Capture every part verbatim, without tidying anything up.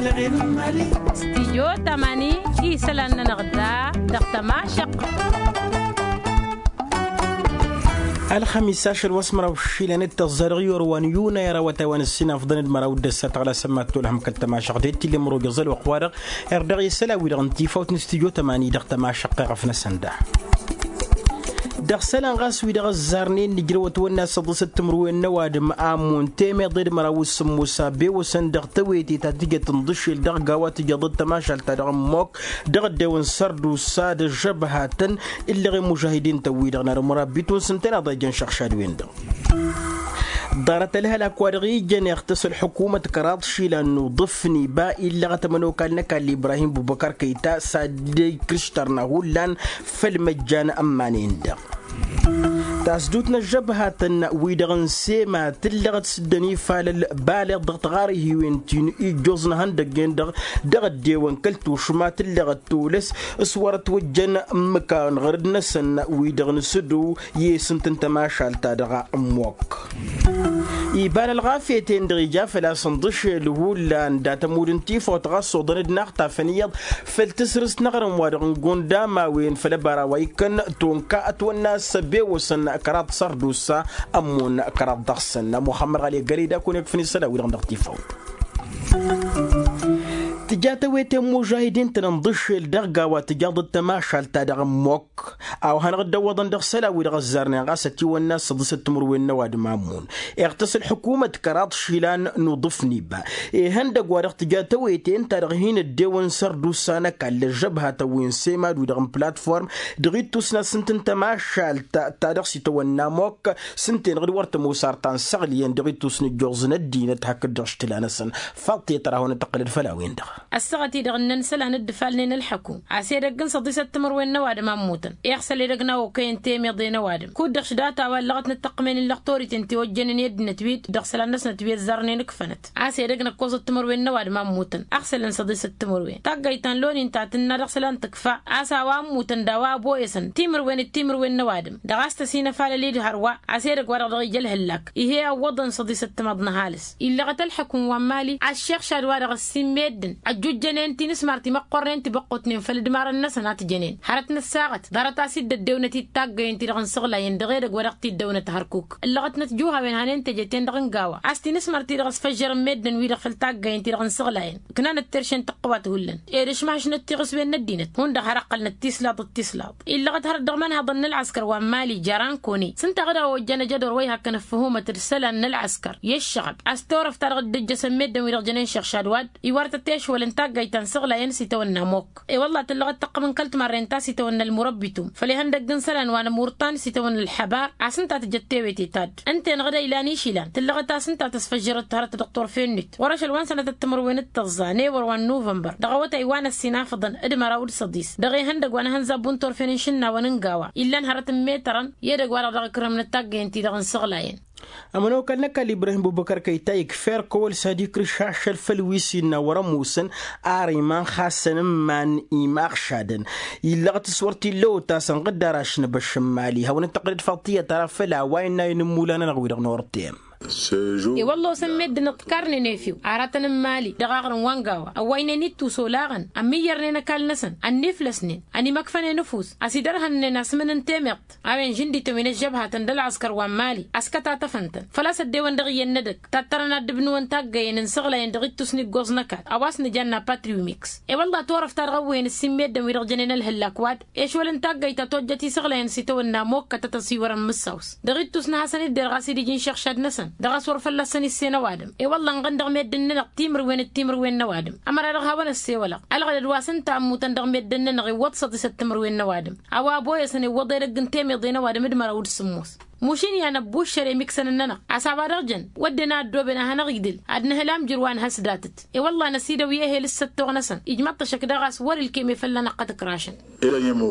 استيجو تماني إيسلان نغدا دقتما شق الخميس عشر واسمرا وشيلان التزرغيور وانيونا يرى وتوان السنة فضل المراود دسات على سمات تولهم كتما شقدت اللي مرو جزل وقوارق اردغي سلاوي لغنتي فوت نستيجو تماني دقتما شق غفنا سنده دخسلان غاس ويدا غزارنين نجروت والناس صدست تمروين نوادم آمون تيمي ضير مراوس موسى بي وسن دغ تويتي تاتيجة تنضش الدغ قوات جضد تماشل تدغ موك دغ ديون سردو ساد جبهاتن اللي غي مجاهدين تويدا نار مرابيتون سنتين ضيجان شخشادوين دغ دارت لها الأكوارغي جن يختص حكومة كراتشي لأنه ضفني باقي اللي غتمنو كان نكال إبراهيم بوبكر كيتا سادي كريشترنا هولان في المجان أمانين دغ تاسدوتنا الجبهة ويدغن سيما تلغت سدني فال بالغ ضغط غاري وينتين يجوزنا هندقين دغ دغ ديوان كلتو شما تلغت تولس اسوارت وجن مكان غرد نسن ويدغن سدو يسن تنتماشال تادغا اموك يبان الغافيتين درجة فلا صندش الهولان داتا مورنتي فوتغا صودن دناغتا فنيض فالتسرس نغرم وارغن قنداما وين فلا باراويكن تونكا اتونا بيوسن كرات سردوسا أمون كرات ضغسن محمد علي قريدا كون يكفني السلا ويرغن دغتي فوت تجات ويت مجاهدين تنضش الدرجة وتجاد التماشى تدغ موك أو هنغدا وضن دغ سلا ويرغ الزرنا غاستي والناس صدست تمر وين نواد مامون اغتسل حكومة كرات شيلان نضفني با هندق ورغ تجات ويت انت رغهين الديوان سردوسانا كال الجبهة وين سيما ودغن بلاتفورم دغيت تسنا سنتن تماشى تدغ سيتوانا موك سنتين غير ورت موسارتان سغليين دغيت تسنا جوزنا الدين تحك الدرش تلانسن فالتي تراهون تقلل فلاوين دغ السغتي دغنن سلان الدفالين الحكوم عسيرقن صديسة تمر وين نوادم اموتن يغسل يرقنا وكين تيم يضي نوادم كود دخش داتا ولغت نتقمين اللقطوري تنتي وجنن يد نتويت دغسل الناس نتويت زرنين كفنت عسيرقنا كوز تمر وين نوادم اموتن اغسل صديسة تمر وين تاقيتان لون انت تنا دغسل تكفى عسا واموتن دوا بويسن تيمر وين التيمر وين نوادم دغاست سينا فال ليد هروا عسيرق ورا دغي جلهلك هي وضن صديسة تمضنا هالس الا غت الحكوم ومالي الشيخ شاد ورا السميدن جوج جنين تينس مارتي مقرن تبقوتنين فالدمار الناس نات جنين حرتنا الساغت دارتا سيد الدونة تاغين تيغن سغلا يندغير ورقتي الدونة هركوك اللغتنا تجوها بين هانين تجتين دغن غاوا استي نسمر تيغس فجر مدن ويرغ فالتاغين تيغن سغلاين كنا نترشن تقوات هولن ايرش ماش نتيغس بين الدينت هون دهرقل نتيسلاط التسلاط اللغت هر دغمن هضن العسكر ومالي جاران كوني سنت غدا وجنا جدر ويها كان فهومه رساله ان العسكر يشغب استورف ترغ دج سميد ويرغ جنين شيخ شادواد يورت تيش ولنتاغ جايتان سغلا ينسي تونا موك اي والله تلغت تقمن كلت مرين تاسي تونا المربيتم فلهندق جنسلان وانا مورطان سي تونا الحبار عسنتا تجتيوي تيتاد انت نغدا الى شيلان تلغت اسنتا تسفجرت تهرت دكتور فينت ورش الوان سنه التمر وين التزاني وان نوفمبر دغوت ايوان السنافضن ادمر اود صديس دغي هندق وانا هنزا بونتور فينشنا وننغاوا الا نهرت مترن يدق ورا دغ كرم نتاغ انتي دغن سغلاين أمانو كان نكال إبراهيم بوبكر كيتا يكفر كول صديق رشاش الفلويسين ورموسن آريمان خاصن من إيماق شادن يلغت صورتي اللو تاسن قدراش نبشمالي هون التقليد فاطية ترى فلا وين ينمولانا نغوير نورتيم اي والله سميت نتكرني نيفيو عراتنا مالي دغاغن وانغاوا اوينا نيتو سولاغن امي يرنينا كالنسن النفلسنين اني مكفن نفوس اسيدرهن ناس من تيمت اوين جندي تمين الجبهه تندل عسكر ومالي اسكتا تفنتن فلا سديون دغي ندك تترنا دبنو انتاغين نسغلا يندغي تسني غوزنكات اواسن جنا باتريو ميكس اي والله تورف ترغوين السميت دم يرجنين الهلاكواد ايش ول انتاغي تتوجتي سغلا ينسيتونا موك تتصيور مسوس دغي تسنا حسن الدرغاسي دي جين شيخ شاد نسن دغسور فلسني السنه وادم اي والله نغندغ ميدن نقتيمر وين التيمر وين نوادم امر رغها ون السي ولا الغد الواسن تام تندغ ميدن نغي وصد ستمر وين نوادم اوا بوي سني وضي رغنتي ميدين وادم دمر ود سموس موشين يا نبوش شري ميكسن اننا عسابا رجن ودنا دوبنا هنغدل ادنا هلام جروان هسداتت اي والله نسيده وياه لسه تغنسن اجمط شك دغاس ور الكيمي فلنا قد كراشن الى يمو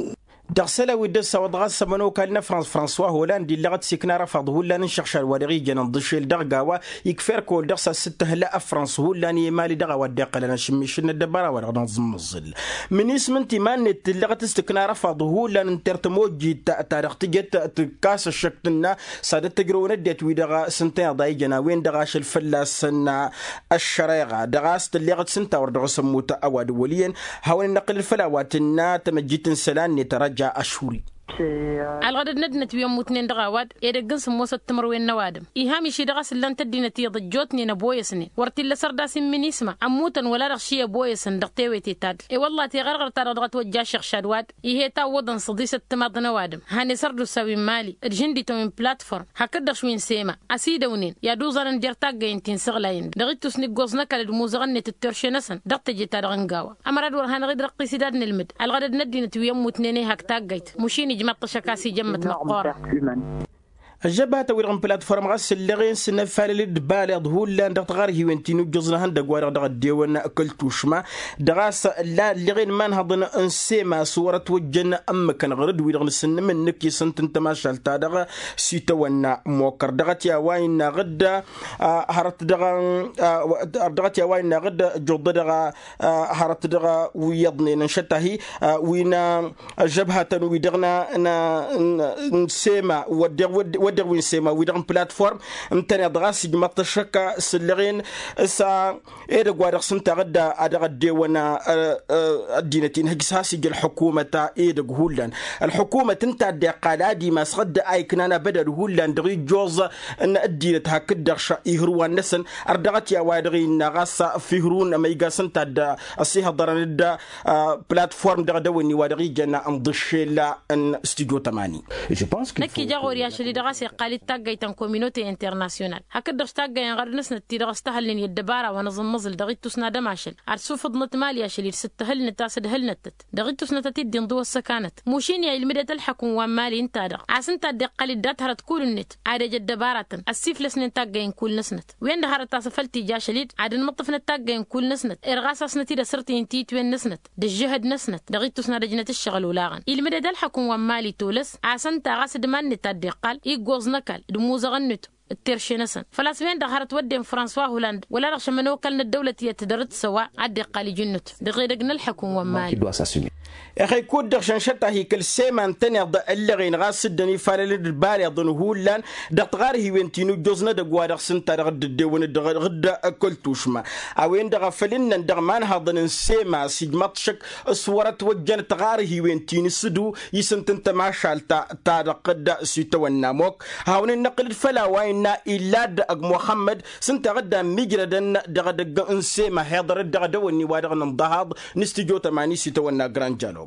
دغسلا ويد سواد غاس منو كان فرانس فرانسوا هولاندي اللي غت سكنا رفض ولا نشخش الوريغي جنا ضشيل دغغاوا يكفر كل دغسا ستة لا فرانس هولاني مالي دغا ودق لنا شميشن الدبره ولا نظم الظل من اسم انت مانت اللي غت سكنا رفض هولا نترتموجي تاريخ تجت تكاس الشكتنا صادت تجرون ندت ويدغا سنتين ضاي جنا وين دغاش الفلاس الشريغه دغاست اللي غت سنتا وردغ سموت اواد وليا هاون النقل الفلاوات النا تمجيت سلان نترجى أشهري الغد ندنت بيوم متنين دغاواد يدقن سموسة تمروين نوادم إيهامي شي دغاس اللي انت دينتي ضجوتني نبويسني ورتي اللي سرداس من اسمه عموتا ولا رغشي بويسن دغتيوي تيتاد اي والله تي غرغر ترى دغت وجا شيخ شادواد إيه تا ودن صديسة تماد نوادم هاني سردو سوي مالي الجندي تو من بلاتفورم هكذا شوين سيما أسيدونين يا دوزان ديرتاق جينتين سغلاين دغيتو سنيك غوزنا كالد موزغنة الترشي نسن دغت جيتا دغنقاوا أما راد ورهان غيد رقي سيداد نلمد الغد ندنت بيوم متنيني هكتاق جيت مشيني جمعت شكاسي جمت مقارة الجبهة ويرغم بلاتفورم غاس اللي غين سنة فالي الدبالة ظهول لان دغت غار هيوانتينو جزنا هندا قوارغ دغت ديوانا كلتوشما دغاس لا اللي غين مان هضنا انسيما صورة وجنا أما كان غرد ويرغم السنة من نكي سنت انت ما شالتا دغا سيتوانا موكر دغت يا واينا غدا هرت دغا دغت يا واينا غدا جود دغا هرت دغا ويضني نشتهي وينا جبهة ويدغنا نسيما ودغ ودر وين سيما ويدرن بلاتفورم متني دغاس جمط شكا سلغين سا ايدا غوادر سنتا غدا ادغ ديوانا الدينتين هجساسي الحكومه تا ايدا غولان الحكومه انت دي قالادي ما سغد اي كنانا بدل هولان دغي جوز ان الدينت هكدر شا يهروان نسن اردغت يا وادري نغاس فيهرون ما يغاسن تا اسيها درن دا بلاتفورم دغ دويني وادري جنا امضشيلا ان استوديو ثمانية je pense que نكي جاغور يا شلي دغاسي قالي تاغاي تان كوميونيتي انترناسيونال هكذا تاغاي غير نسنا تي دغستهلن يدبارا ونظم مزل دغيتو سنا دماشل ارسو فضنت ماليا شلي ستهلن تاسد هلنت دغيتو سنا تدي ندو السكانت موشين يا المدة الحكم ومالي انت دغ عسن تدي قالي دات هرت كل النت عاد جدبارات السيف لسن تاغاي كل نسنت وين هرت تاسفلتي جا شليد عاد نمطفن تاغاي كل نسنت ارغاس سنتي دسرتي انتي توين نسنت دجهد نسنت دغيتو سنا دجنه الشغل ولاغن المدة الحكم ومالي تولس عسن تاغاس دمان تدي قال يغوز نكال دموزغنت الترشينسن فلاسفين دخرت ودين فرانسوا هولاند ولا رغش منو كلنا الدولة يتدرت سوا عدي قالي جنت دغيرقنا الحكم ومالي اخي كود دغشن شتا هي كل سيمان تاني اللي غين غاس الدني فالل الباري ظن هولان دغ غار هي وينتينو جوزنا دغ وادغ سنتا دغ ديون دغ غدا كلتوشما اوين دغ فلن دغ مان هضن سيما سيجمات شك صورت وجن تغار هي وينتيني سدو يسنت انت ما شالتا تا قد سيتونا موك هاون النقل الفلا وين إلا دغ محمد سنتا غدا ميجردن دغ دغ انسيما هضر دغ دوني وادغ نضهض نستجو تماني سيتونا جران جالوج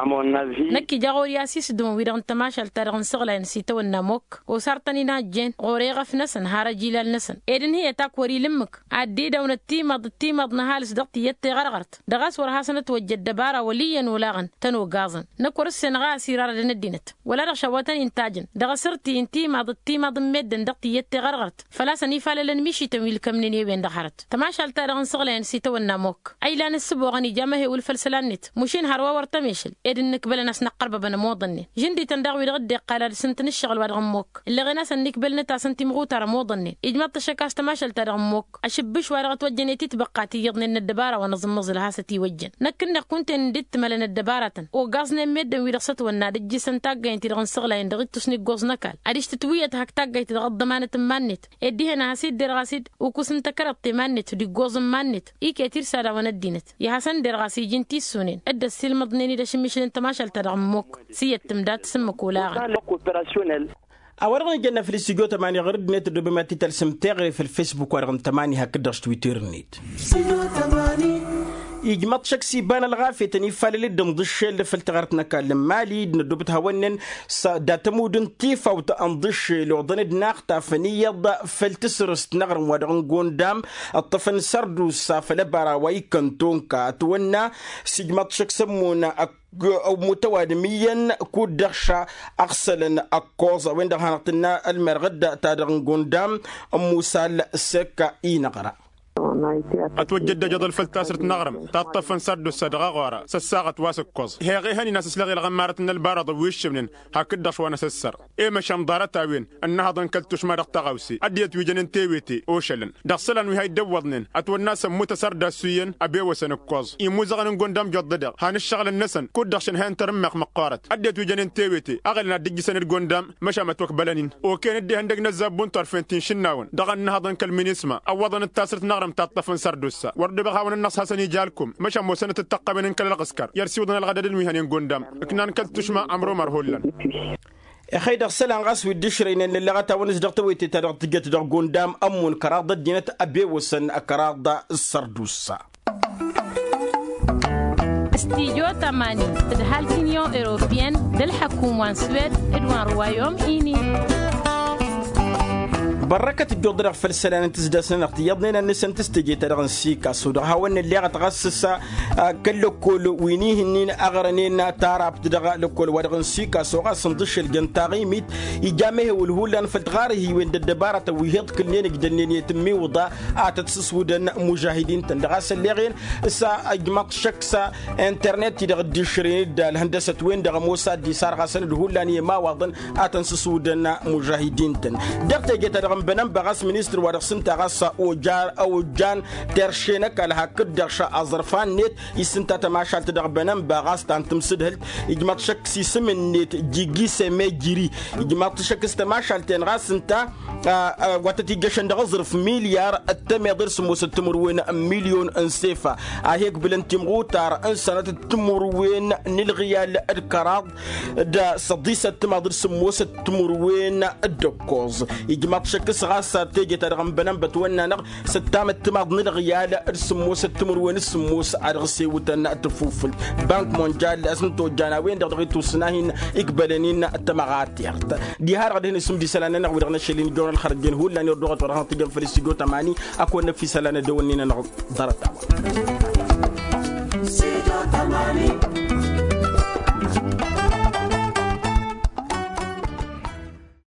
نكي جاغور ياسيس دون ويدغن تماشل ترغن سغلا نسيتو النموك وصارتني ناجين غوريغا في نسن هارا جيلال نسن ايدن هي تاكوري لمك عدي دون التيمض التيمض نهالس دغتي يتي غرغرت دغاس ورها سنة وجد دبارا وليا ولاغن تنو غازن نكور السنغا سيرار لندينت ولا رغشواتن انتاجن دغسرتي انتيمض التيمض مدن دغتي يتي غرغرت فلا سني فالل مشي تمويل كمنين يبين دخرت تماشل ترغن سغلا نسيتو النموك اي لا نسبو غني جامه والفلسلانت مشين هروا ورتميشل إذن نقبل ناس نقرب بنا موضني جندي تندغوي لغدي قال سنتن الشغل وادغموك اللي غنا سنقبل نتا سنتي مغوتر موضني اجمع تشكاس تماشل تدغموك اشبش ورغت وجنيتي تبقاتي يضني الدباره ونظم مزل هاستي وجن نكن كنت ندت ملن الدباره وغازن ميدن ويرخصت ونادجي سنتاغ انت دغن سغلا اندغت تسني غوز نكال اديش تتويه هكتاغ تغض مانت مانت ادي هنا هسيد درغاسيد وكسن تكرت مانت دي غوز مانت اي كثير ساده وندينت يا حسن درغاسي جنتي سونين ادى السلم ضنيني داش مش انت ماشل ترغموك سي تمدات سمك ولاغ أورغن جنا في الاستوديو تمانية غرد نت ربما تتلسم تغري في الفيسبوك ورغم تمانية هكذا تويتر نيت يجمط شكسي بان الغافي تاني فالي دم ضش اللي فلتغرتنا كلم مالي ندوبتها ونن داتمودن تيفا وتأنضش لو ضند ناقطة فنية فلتسرست نغرم ودغن قوندام الطفن سردو سافل برا ويكنتون كاتونا سيجمط شك سمونا أو متوادميا كود دخشة أغسلن أكوز وين دهانتنا المرغد تادغن قوندام موسال سكا إي نغرا أتوجد جدل فلتاسرة نغرم تطفن سردو الصدغة غورا سساغة واسك كوز هي غي هني ناس سلغي الغمارة إن البارض ويش منن هكدش وانا سسر إيه مش مضارتها وين أنها ضنكلتوش ما رق تغوسي أديت ويجنن تيويتي أوشلن دخسلن وهي دوضنن أتو الناس متسرد سوين أبي وسن كوز يموزغن نقول دم جدد هان الشغل النسن كدشن هان ترمق مقارت أديت ويجنن تيويتي أغلنا دقي سن نقول دم مش ما توكبلنين وكان دي هندق نزابون طرفين شناون دغن نهضن كالمينيسما أوضن التاسرة نغرم تطفن سردوسا ورد بغاون الناس حسن يجالكم مش مو سنة التقى من كل الغسكر يرسيودنا الغدد المهني نقول دم كنا نكلتش ما أمره مرهولا أخي دخل عن غاس ودشرين إن اللي غتا ونس دقت ويتي تدق تجت دق قندام أمون كراضة دينة أبي وسن كراضة السردوسا. استيجو تماني تدهال تنيو إيروبيان دل حكومة سويد إدوان روايوم إيني بركة الجودرة في السنة تزدسنا اختيارنا النسان تستجي ترغن سيكا سودا هون اللي غتغسس كل كل وينيه نين أغرنين تاراب تدغى لكل ورغن سيكا سوغا صندش الجنتاغي ميت يجامه والهولان فتغاره وين الدبارة ويهد كلين جدنين يتمي وضع أتتسس ودن مجاهدين تندغاس اللي سا أجمع شخصا إنترنت تدغى دشرين الهندسة وين دغى موسى دي صار غسل الهولان يما وضن أتنسس ودن مجاهدين تن دغت جت بنام بغاس منستر ورسن تغاسا اوجار او جان ترشينا كالها كدرشا ازرفان نت يسنتا تماشال تدغ بنام بغاس تانتم سدهل اجمات شك سيسم نت جيجي سمي جيري اجمات شك استماشال تنغاس انت واتتي جشن دغزرف مليار التميضر سمو ستمروين مليون انسيفا اهيك بلنتمغو تار انسانة تمروين نلغيال الكراض دا صديسة تماضر سمو ستمروين الدكوز اجمات شك سغاسة تيجي ترغم بنام بتونا نغ ستام التماض نلغيال السموس التمروين السموس أرغسي وتنا تفوفل بنك مونجال أسنتو جاناوين دغتو سناهين إقبالين التماغات يارت دي هار غدين اسم دي سلانة نغ ودغنا شلين جون الخرجين هو لاني ردوغت ورهان تجم في الاستيديو تماني أكون في سلانة دونينا نغ دارت